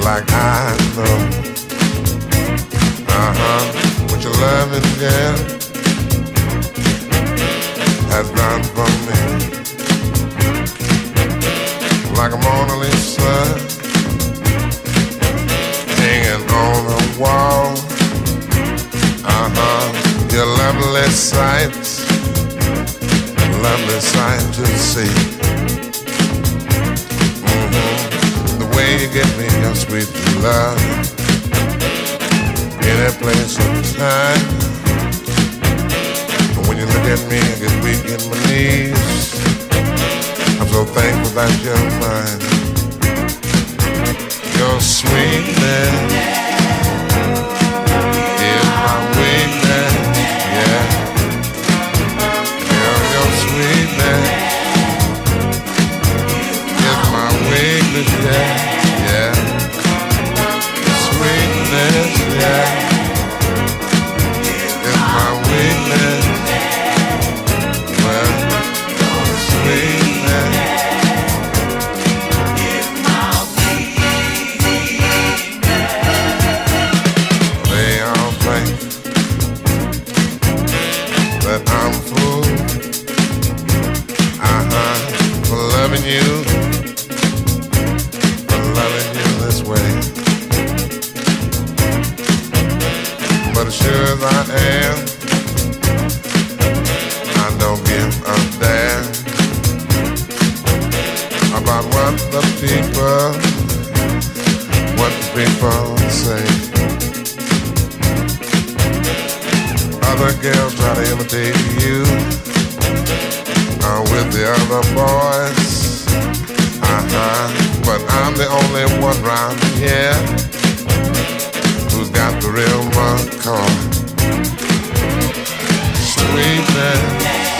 like I know. What your loving, girl, has done for me. Like a Mona Lisa hanging on the wall. Your lovely sight to see. The way you give me your sweet love, any place or time. When you look at me, I get weak in my knees. I'm so thankful that you're mine. Your sweetness is my weakness, yeah. Your sweetness is my weakness, yeah, yeah. Sweetness, yeah, is my weakness. Well, sweetness. They all think that I'm a fool, for loving you this way. But as sure as I am, I don't give a damn about what the people say. Other girls try to imitate you with the other boys, but I'm the only one round here who's got the real McCoy. Sweetness,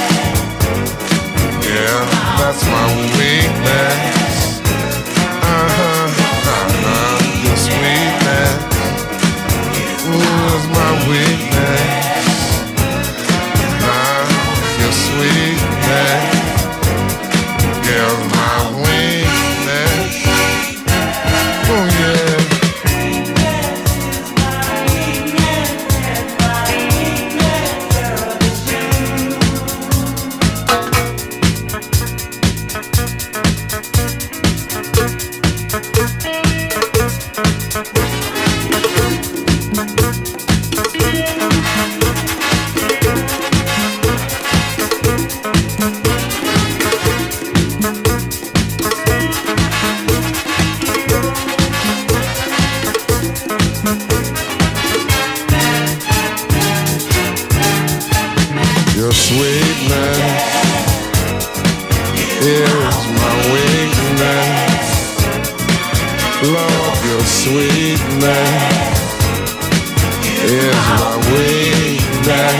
yeah, that's my weakness. Your sweetness, ooh, is my weakness. Your sweetness, yeah, my weakness. Oh yeah. Your sweetness is my weakness. Lord, your sweetness is my weakness.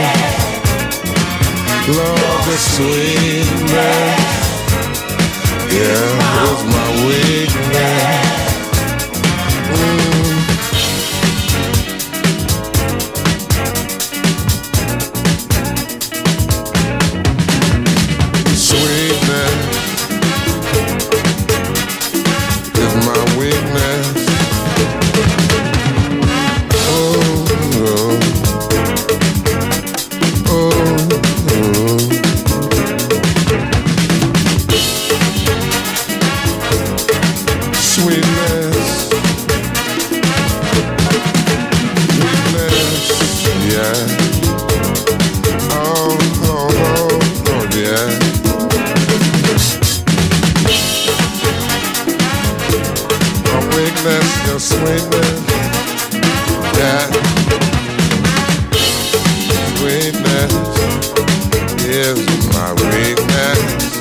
Lord, your sweetness, yeah, is my weakness. Sweetness is my weakness. Oh, oh, oh, oh. Sweetness, weakness, yeah. Oh, oh, oh, oh, yeah. Weakness, your sweetness, yeah. Sweetness is my weakness.